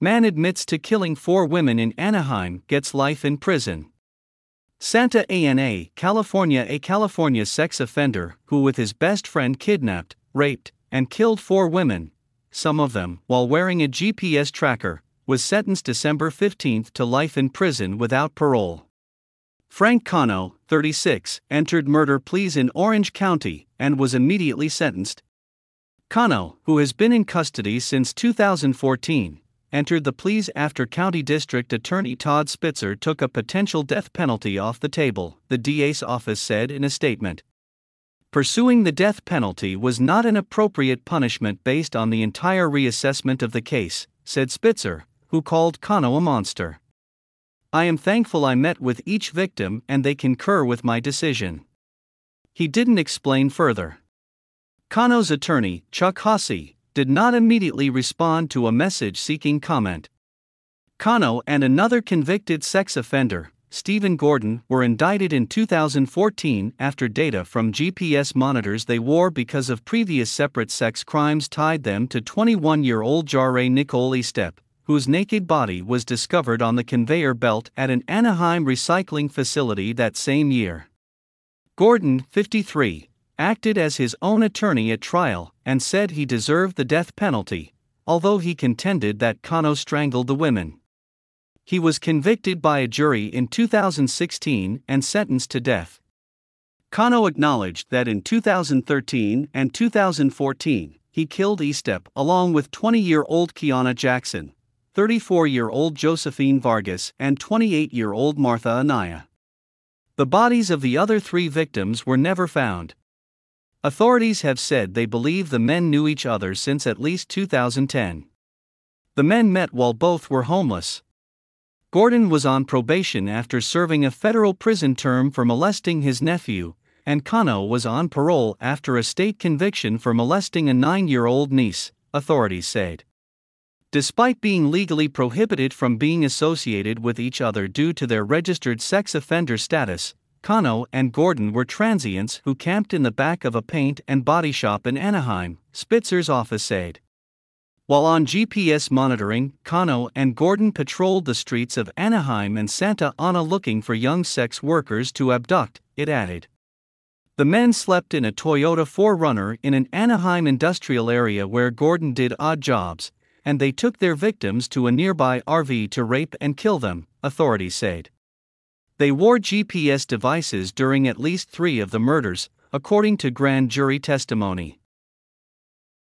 Man admits to killing 4 women in Anaheim, gets life in prison. Santa Ana, California. A California sex offender who with his best friend kidnapped, raped, and killed 4 women, some of them while wearing a GPS tracker, was sentenced December 15 to life in prison without parole. Frank Cano, 36, entered murder pleas in Orange County and was immediately sentenced. Cano, who has been in custody since 2014, entered the pleas after County District Attorney Todd Spitzer took a potential death penalty off the table, the DA's office said in a statement. Pursuing the death penalty was not an appropriate punishment based on the entire reassessment of the case, said Spitzer, who called Cano a monster. I am thankful I met with each victim and they concur with my decision. He didn't explain further. Cano's attorney, Chuck Hussey, did not immediately respond to a message seeking comment. Cano and another convicted sex offender, Stephen Gordon, were indicted in 2014 after data from GPS monitors they wore because of previous separate sex crimes tied them to 21-year-old Jarre Nicole Estep, whose naked body was discovered on the conveyor belt at an Anaheim recycling facility that same year. Gordon, 53, acted as his own attorney at trial and said he deserved the death penalty, although he contended that Cano strangled the women. He was convicted by a jury in 2016 and sentenced to death. Cano acknowledged that in 2013 and 2014, he killed Estep along with 20-year-old Kiana Jackson, 34-year-old Josephine Vargas, and 28-year-old Martha Anaya. The bodies of the other 3 victims were never found. Authorities have said they believe the men knew each other since at least 2010. The men met while both were homeless. Gordon was on probation after serving a federal prison term for molesting his nephew, and Cano was on parole after a state conviction for molesting a 9-year-old niece, authorities said. Despite being legally prohibited from being associated with each other due to their registered sex offender status, Cano and Gordon were transients who camped in the back of a paint and body shop in Anaheim, Spitzer's office said. While on GPS monitoring, Cano and Gordon patrolled the streets of Anaheim and Santa Ana looking for young sex workers to abduct, it added. The men slept in a Toyota 4Runner in an Anaheim industrial area where Gordon did odd jobs, and they took their victims to a nearby RV to rape and kill them, authorities said. They wore GPS devices during at least 3 of the murders, according to grand jury testimony.